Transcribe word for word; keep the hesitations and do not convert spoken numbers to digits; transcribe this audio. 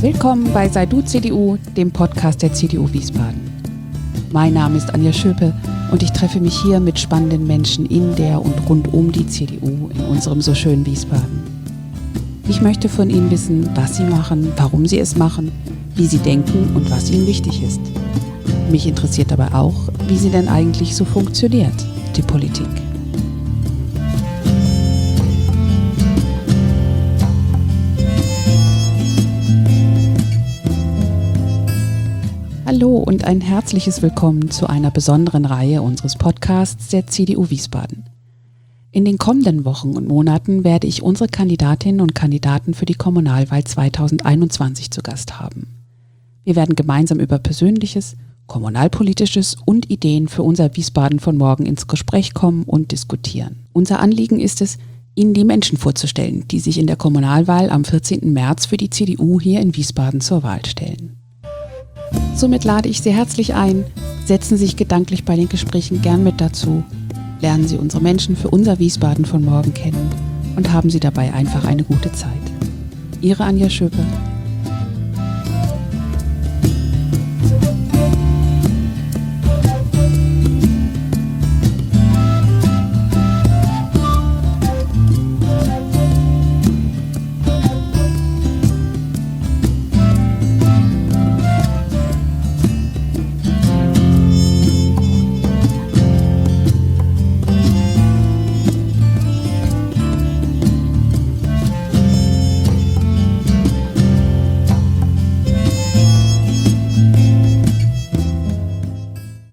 Willkommen bei Sei Du C D U, dem Podcast der C D U Wiesbaden. Mein Name ist Anja Schöpe und ich treffe mich hier mit spannenden Menschen in der und rund um die C D U in unserem so schönen Wiesbaden. Ich möchte von Ihnen wissen, was Sie machen, warum Sie es machen, wie Sie denken und was Ihnen wichtig ist. Mich interessiert aber auch, wie sie denn eigentlich so funktioniert, die Politik. Hallo und ein herzliches Willkommen zu einer besonderen Reihe unseres Podcasts der C D U Wiesbaden. In den kommenden Wochen und Monaten werde ich unsere Kandidatinnen und Kandidaten für die Kommunalwahl zweitausendeinundzwanzig zu Gast haben. Wir werden gemeinsam über Persönliches, Kommunalpolitisches und Ideen für unser Wiesbaden von morgen ins Gespräch kommen und diskutieren. Unser Anliegen ist es, Ihnen die Menschen vorzustellen, die sich in der Kommunalwahl am vierzehnten März für die C D U hier in Wiesbaden zur Wahl stellen. Somit lade ich Sie herzlich ein, setzen Sie sich gedanklich bei den Gesprächen gern mit dazu, lernen Sie unsere Menschen für unser Wiesbaden von morgen kennen und haben Sie dabei einfach eine gute Zeit. Ihre Anja Schöpe.